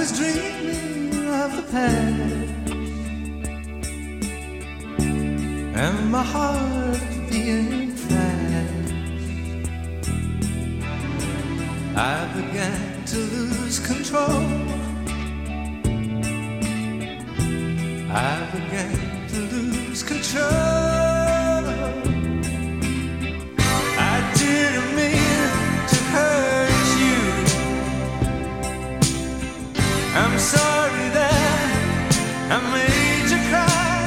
was dreaming of the past, and my heart being fast. I began to lose control. I began to lose control. I didn't mean to hurt you. I'm sorry that I made you cry.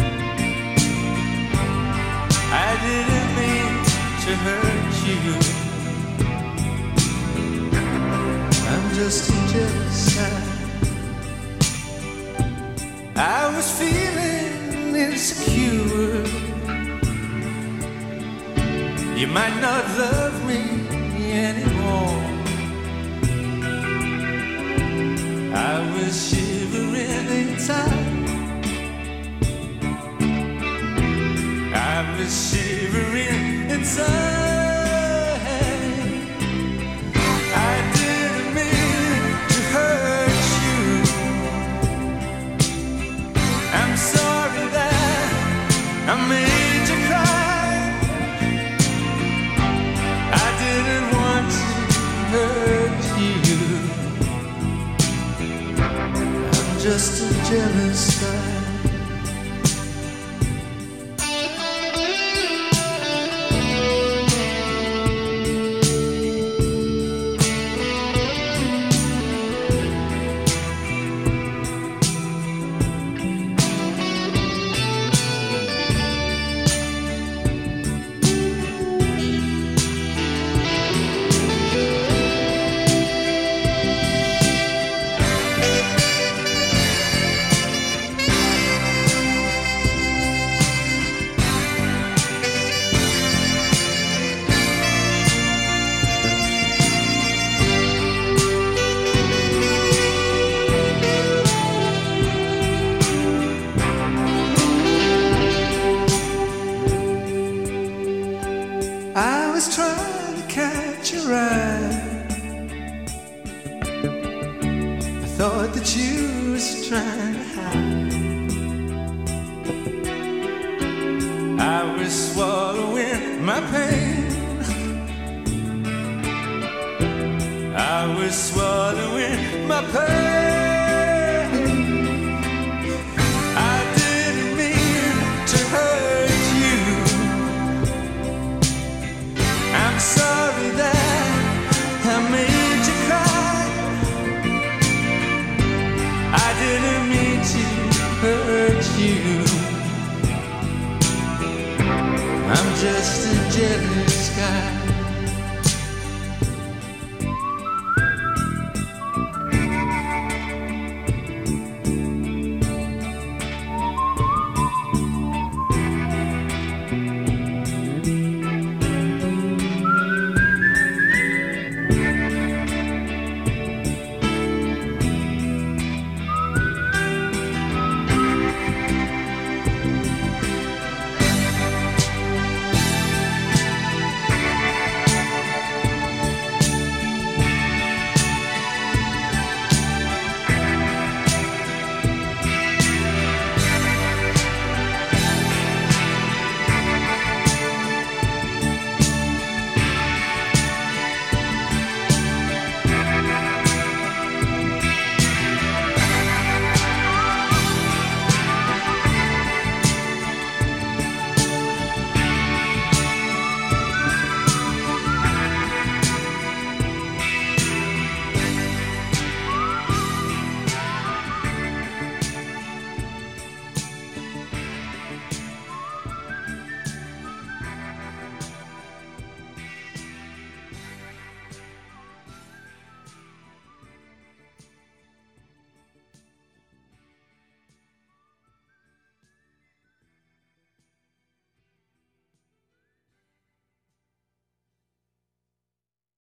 I didn't mean to hurt you. I'm just a jealous guy. I was feeling insecure. You might not love me anymore. I was shivering inside. I was shivering inside. I didn't mean to hurt you. I'm sorry that I made you cry. I didn't want to hurt you. I'm just a jealous guy. I was trying to catch your eye. I thought that you was trying to hide. I was swallowing my pain. I was swallowing my pain. I didn't mean to hurt you. I'm sorry that I made you cry. I didn't mean to hurt you. I'm just a jealous guy.